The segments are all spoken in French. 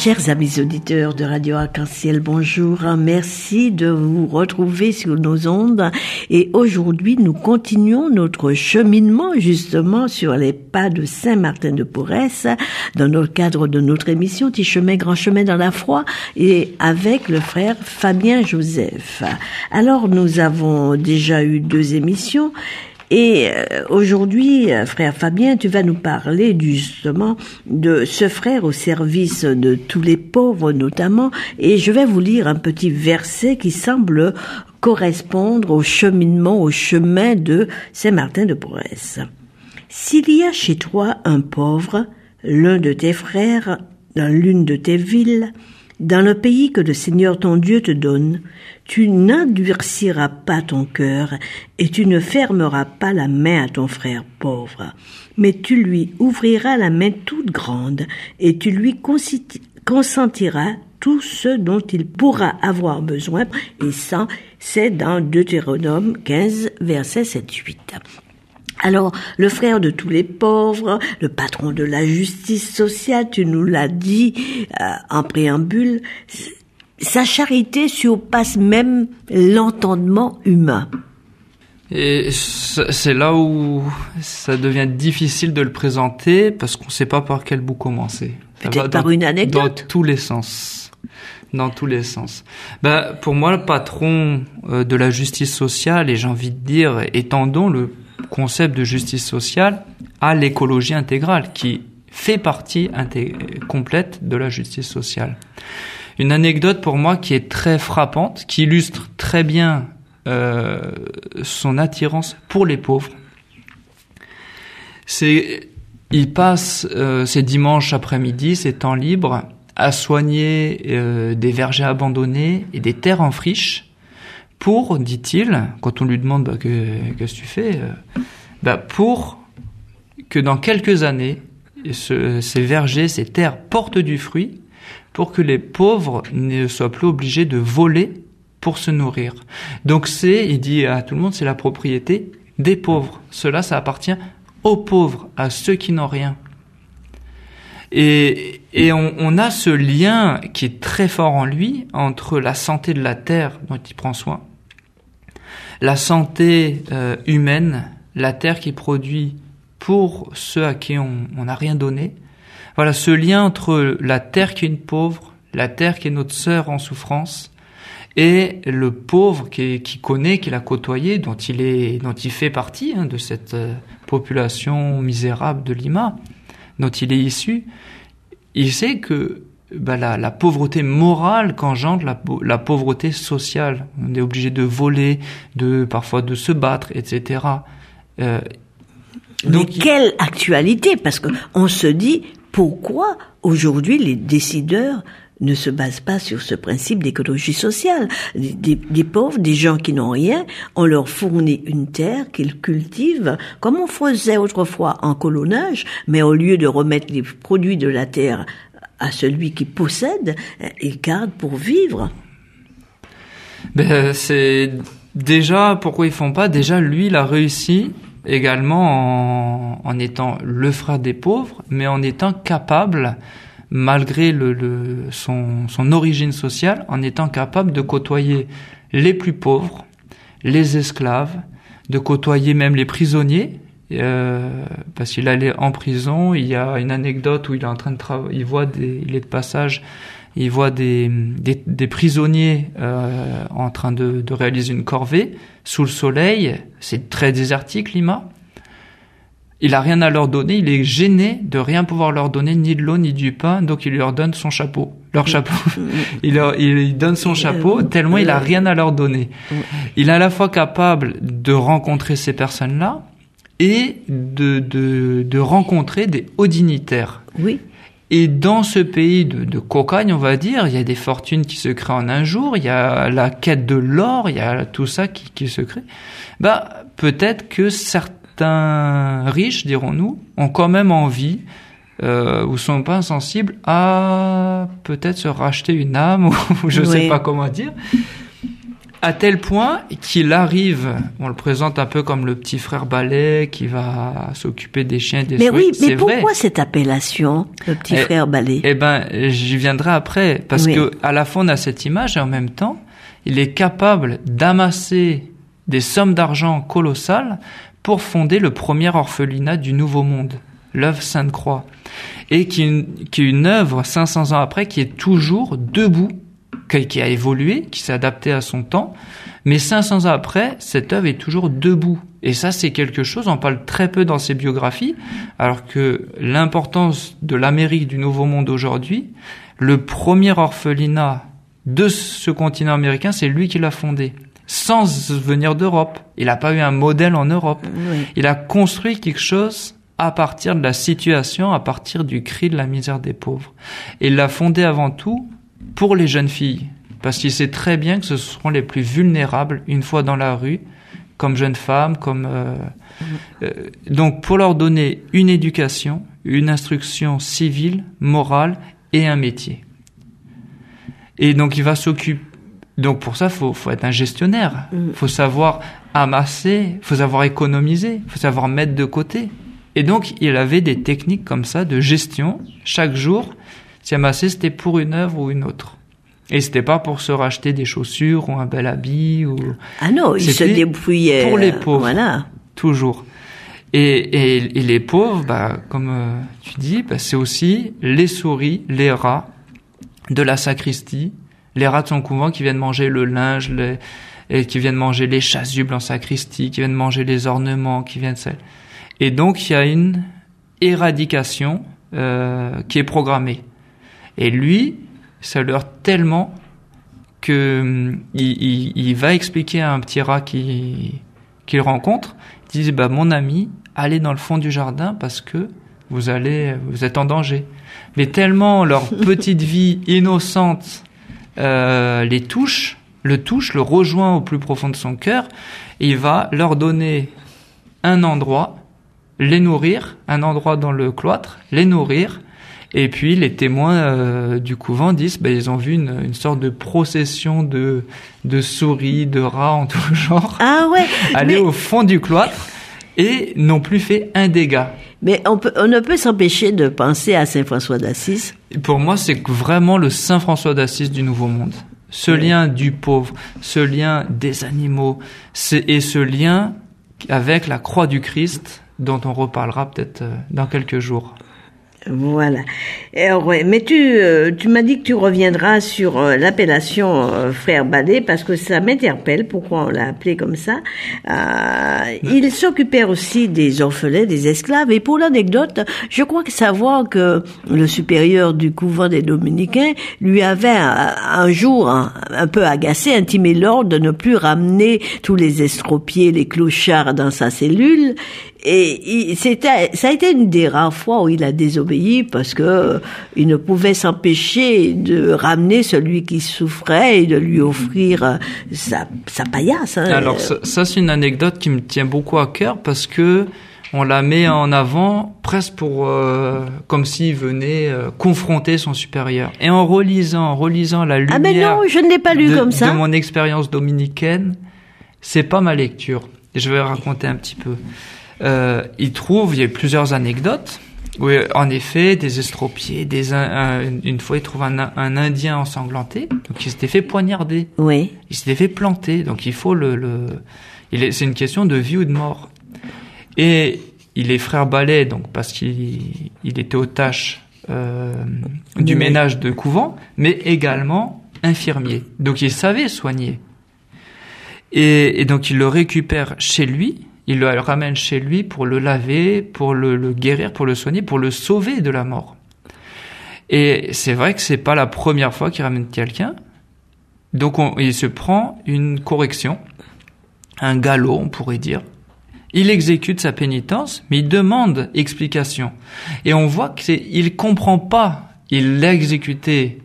Chers amis auditeurs de Radio Arc-en-Ciel, bonjour. Merci de vous retrouver sur nos ondes. Et aujourd'hui, nous continuons notre cheminement justement sur les pas de Saint-Martin-de-Porres dans le cadre de notre émission Petit chemin, grand chemin dans la foi et avec le frère Fabien Joseph. Alors, nous avons déjà eu 2 émissions. Et aujourd'hui, frère Fabien, tu vas nous parler justement de ce frère au service de tous les pauvres notamment. Et je vais vous lire un petit verset qui semble correspondre au cheminement, au chemin de Saint-Martin-de-Porres. S'il y a chez toi un pauvre, l'un de tes frères, dans l'une de tes villes, dans le pays que le Seigneur ton Dieu te donne, tu n'endurciras pas ton cœur et tu ne fermeras pas la main à ton frère pauvre, mais tu lui ouvriras la main toute grande et tu lui consentiras tout ce dont il pourra avoir besoin. Et ça, c'est dans Deutéronome 15, versets 7-8. Alors, le frère de tous les pauvres, le patron de la justice sociale, tu nous l'as dit en préambule, sa charité surpasse même l'entendement humain. Et c'est là où ça devient difficile de le présenter parce qu'on ne sait pas par quel bout commencer. Peut-être par une anecdote. Dans tous les sens. Dans tous les sens. Pour moi, le patron de la justice sociale, et j'ai envie de dire, étendons le concept de justice sociale à l'écologie intégrale, qui fait partie complète de la justice sociale. Une anecdote pour moi qui est très frappante, qui illustre très bien son attirance pour les pauvres. Il passe ses dimanches après-midi, ses temps libres, à soigner des vergers abandonnés et des terres en friche pour, dit-il, quand on lui demande qu'est-ce que tu fais, pour que dans quelques années, ces vergers, ces terres portent du fruit, pour que les pauvres ne soient plus obligés de voler pour se nourrir. Donc il dit à tout le monde, c'est la propriété des pauvres. Cela, ça appartient aux pauvres, à ceux qui n'ont rien. Et on a ce lien qui est très fort en lui entre la santé de la terre dont il prend soin, la santé humaine, la terre qui produit pour ceux à qui on n'a rien donné. Voilà ce lien entre la terre qui est une pauvre, la terre qui est notre sœur en souffrance, et le pauvre qui connaît, qui l'a côtoyé, dont il fait partie de cette population misérable de Lima, dont il est issu. Il sait que la pauvreté morale qu'engendre la pauvreté sociale. On est obligé de voler, parfois de se battre, etc. Mais quelle actualité, parce que on se dit pourquoi aujourd'hui les décideurs ne se basent pas sur ce principe d'écologie sociale. Des pauvres, des gens qui n'ont rien, on leur fournit une terre qu'ils cultivent comme on faisait autrefois en colonnage, mais au lieu de remettre les produits de la terre à celui qui possède, ils gardent pour vivre. C'est déjà pourquoi ils font pas. Déjà, lui, il a réussi également en étant le frère des pauvres, mais en étant capable, malgré son origine sociale, en étant capable de côtoyer les plus pauvres, les esclaves, de côtoyer même les prisonniers, parce qu'il allait en prison. Il y a une anecdote où il est en train de travailler, il est de passage, il voit des prisonniers en train de réaliser une corvée sous le soleil. C'est très désertique, Lima. Il a rien à leur donner, il est gêné de rien pouvoir leur donner, ni de l'eau, ni du pain, donc il leur donne son chapeau. Leur chapeau. il donne son chapeau, tellement il a rien à leur donner. Il est à la fois capable de rencontrer ces personnes-là et de rencontrer des hauts dignitaires. Oui. Et dans ce pays de cocagne, on va dire, il y a des fortunes qui se créent en un jour, il y a la quête de l'or, il y a tout ça qui se crée. Peut-être que certains riches, dirons-nous, ont quand même envie, ou sont pas insensibles à peut-être se racheter une âme, ou je sais pas comment dire, À tel point qu'il arrive, on le présente un peu comme le petit frère balai qui va s'occuper des chiens et des souris. Mais oui, mais pourquoi vrai. cette appellation, le petit frère balai? Eh ben, j'y viendrai après, parce que à la fois on a cette image et en même temps, il est capable d'amasser des sommes d'argent colossales pour fonder le premier orphelinat du Nouveau Monde, l'œuvre Sainte-Croix, et qui est une œuvre 500 ans après qui est toujours debout, qui a évolué, qui s'est adapté à son temps, mais 500 ans après, cette œuvre est toujours debout. Et ça, c'est quelque chose, on parle très peu dans ses biographies, alors que l'importance de l'Amérique du Nouveau Monde aujourd'hui, le premier orphelinat de ce continent américain, c'est lui qui l'a fondé, sans venir d'Europe. Il n'a pas eu un modèle en Europe. Oui. Il a construit quelque chose à partir de la situation, à partir du cri de la misère des pauvres. Et il l'a fondé avant tout pour les jeunes filles, parce qu'il sait très bien que ce seront les plus vulnérables une fois dans la rue, comme jeunes femmes, donc pour leur donner une éducation, une instruction civile, morale et un métier. Et donc il va s'occuper. Donc pour ça, faut être un gestionnaire. Faut savoir amasser, faut savoir économiser, faut savoir mettre de côté. Et donc il avait des techniques comme ça de gestion. Chaque jour, si amasser, c'était pour une œuvre ou une autre. Et c'était pas pour se racheter des chaussures ou un bel habit ou. Ah non, il se débrouillait pour les pauvres. Voilà. Toujours. Et les pauvres, comme tu dis, c'est aussi les souris, les rats de la sacristie, les rats de son couvent qui viennent manger le linge, et qui viennent manger les chasubles en sacristie, qui viennent manger les ornements, Et donc il y a une éradication qui est programmée. Et lui, ça lui heurte tellement que il va expliquer à un petit rat qu'il rencontre, il dit mon ami, allez dans le fond du jardin parce que vous êtes en danger. Mais tellement leur petite vie innocente le touche, le rejoint au plus profond de son cœur, et il va leur donner un endroit, les nourrir, un endroit dans le cloître, les nourrir. Et puis les témoins du couvent disent ils ont vu une sorte de procession de souris, de rats en tout genre aller au fond du cloître et n'ont plus fait un dégât. Mais on ne peut s'empêcher de penser à Saint François d'Assise. Pour moi, c'est vraiment le Saint François d'Assise du Nouveau Monde. Ce lien du pauvre, ce lien des animaux, et ce lien avec la croix du Christ dont on reparlera peut-être dans quelques jours. Voilà. Mais tu m'as dit que tu reviendras sur l'appellation frère Balai parce que ça m'interpelle. Pourquoi on l'a appelé comme ça? Il s'occupait aussi des orphelins, des esclaves. Et pour l'anecdote, je crois savoir que le supérieur du couvent des Dominicains lui avait un jour un peu agacé, intimé l'ordre de ne plus ramener tous les estropiés, les clochards dans sa cellule. Et ça a été une des rares fois où il a désobéi parce que il ne pouvait s'empêcher de ramener celui qui souffrait et de lui offrir sa paillasse. Alors ça c'est une anecdote qui me tient beaucoup à cœur parce que on la met en avant presque pour comme s'il venait confronter son supérieur. Et en relisant la lumière. Ah mais non, je ne l'ai pas lu comme ça. De mon expérience dominicaine, c'est pas ma lecture. Et je vais raconter un petit peu. Il y a plusieurs anecdotes où, en effet, des estropiés, une fois, il trouve un Indien ensanglanté, donc il s'était fait poignarder. Oui. Il s'était fait planter, donc il faut c'est une question de vie ou de mort. Et il est frère Balai, donc parce qu'il était aux tâches du ménage de couvent, mais également infirmier. Donc il savait soigner. Et donc il le récupère chez lui. Il le ramène chez lui pour le laver, pour le guérir, pour le soigner, pour le sauver de la mort. Et c'est vrai que c'est pas la première fois qu'il ramène quelqu'un. Donc il se prend une correction, un galop, on pourrait dire. Il exécute sa pénitence, mais il demande explication. Et on voit il comprend pas. Il a exécuté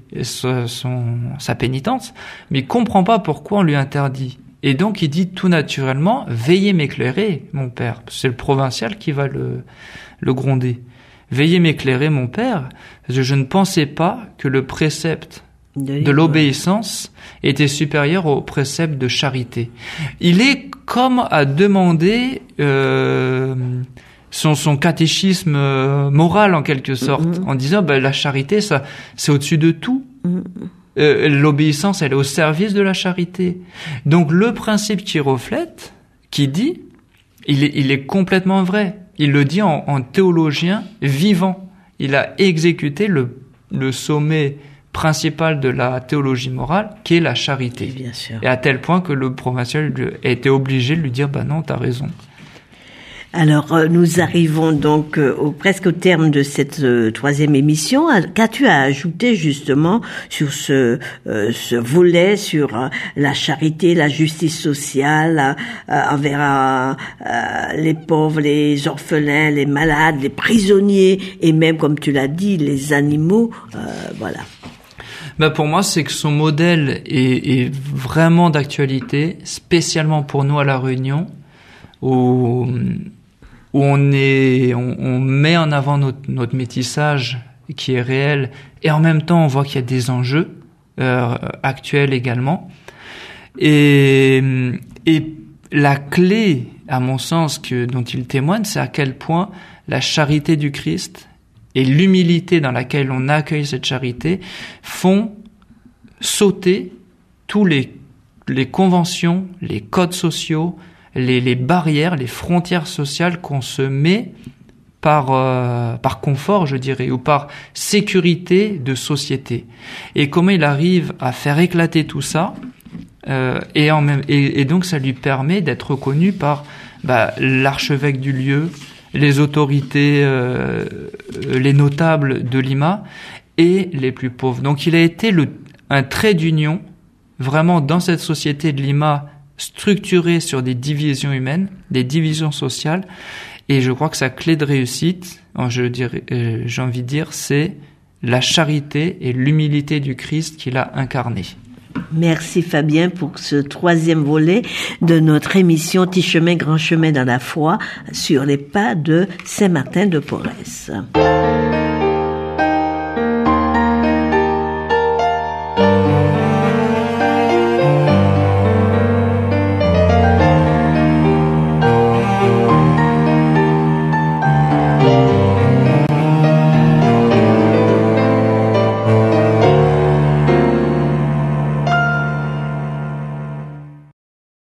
sa pénitence, mais il comprend pas pourquoi on lui interdit. Et donc il dit tout naturellement, veuillez m'éclairer, mon père. C'est le provincial qui va le gronder. Veuillez m'éclairer, mon père, parce que je ne pensais pas que le précepte de l'obéissance était supérieur au précepte de charité. Il est comme à demander son catéchisme moral en quelque sorte, en disant la charité, ça c'est au-dessus de tout. L'obéissance, elle est au service de la charité. Donc le principe qu'il reflète, qui dit, il est complètement vrai. Il le dit en théologien vivant. Il a exécuté le sommet principal de la théologie morale, qui est la charité. Bien sûr. Et à tel point que le provincial a été obligé de lui dire, non, t'as raison. Alors, nous arrivons donc presque au terme de cette troisième émission. Qu'as-tu à ajouter justement sur ce volet sur la charité, la justice sociale envers les pauvres, les orphelins, les malades, les prisonniers et même, comme tu l'as dit, les animaux, voilà. Pour moi, c'est que son modèle est vraiment d'actualité, spécialement pour nous à La Réunion, où on met en avant notre métissage qui est réel, et en même temps on voit qu'il y a des enjeux actuels également. Et la clé, à mon sens, dont il témoigne, c'est à quel point la charité du Christ et l'humilité dans laquelle on accueille cette charité font sauter tous les conventions, les codes sociaux, les barrières, les frontières sociales qu'on se met par confort, je dirais, ou par sécurité de société. Et comment il arrive à faire éclater tout ça, et donc ça lui permet d'être reconnu par l'archevêque du lieu, les autorités, les notables de Lima et les plus pauvres. Donc il a été un trait d'union vraiment dans cette société de Lima structurée sur des divisions humaines, des divisions sociales. Et je crois que sa clé de réussite, j'ai envie de dire, c'est la charité et l'humilité du Christ qu'il a incarné. Merci Fabien pour ce troisième volet de notre émission Petit chemin, grand chemin dans la foi sur les pas de Saint-Martin de Porres.